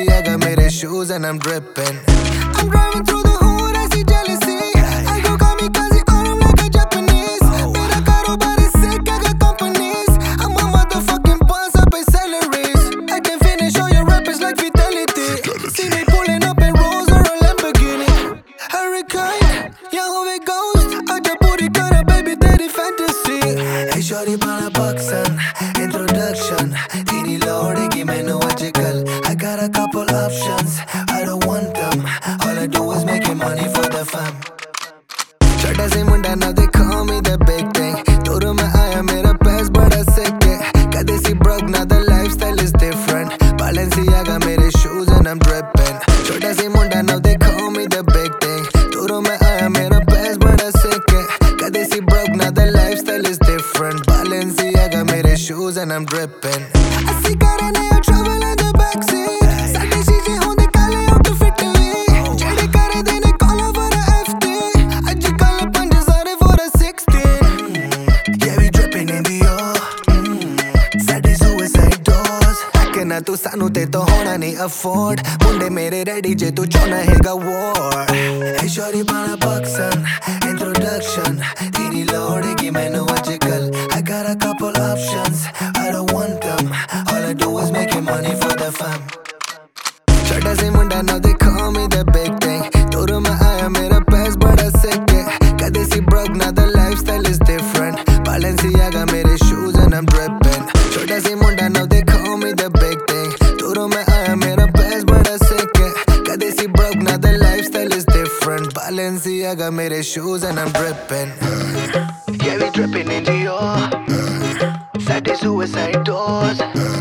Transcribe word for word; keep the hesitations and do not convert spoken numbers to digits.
Balenciaga mere shoes and I'm dripping. I'm driving through the hood, I see jealousy. I go kamikaze on them like a Japanese. Mera karobar is sick, I got companies. I'm a motherfucking boss, I pay salaries. I can finish all your rappers like Vitality. See me pulling up in Rolls or a Lamborghini. Hurricane, यहाँ हुए ghost. आजा पूरी करा baby तेरी fantasy. Hey shorty bana baksan, introduction. तेरी लौड़ेगी मैनू आजकल. I got a couple options, I don't want them. All I do is making money for the fam. छोटा सी मुंडा now they call me the big thing. दूरों में आया मेरा पैस बड़ा sick है. कदे सी broke now the lifestyle is different. Balenciaga मेरे shoes and I'm dripping. छोटा सी मुंडा now they call me the big thing. दूरों में आया मेरा पैस बड़ा sick है. कदे सी broke now the lifestyle is different. Balenciaga मेरे shoes and I'm dripping. I see karane yo travel in the backseat. साडी चीजें होंदे काले outfit वी. जेड़े करे देने call over a F T. अज कल पंज सारे for a sixteen. Yeah we dripping in Dior. Sari suicide doors. कहना तू सानू ते तो होना नहीं afford. मुंडे मेरे ready जे तू चाहना हैगा war. Hey shorty bana baksan, introduction. तेरी लौड़ेगी मैनू आजकल. I got a couple options, I don't want them. All I do is making money for the fam. छोटा सी मुंडा now they call me the big thing. दूरों में आया मेरा पैस बड़ा sick है. कदे सी broke now the lifestyle is different. Balenciaga मेरे shoes and I'm dripping. छोटा सी मुंडा now they call me the big thing. दूरों में आया मेरा पैस बड़ा sick है. कदे सी broke now the lifestyle is different. Balenciaga मेरे shoes and I'm dripping. Yeah we dripping in Dior. Said suicide doors.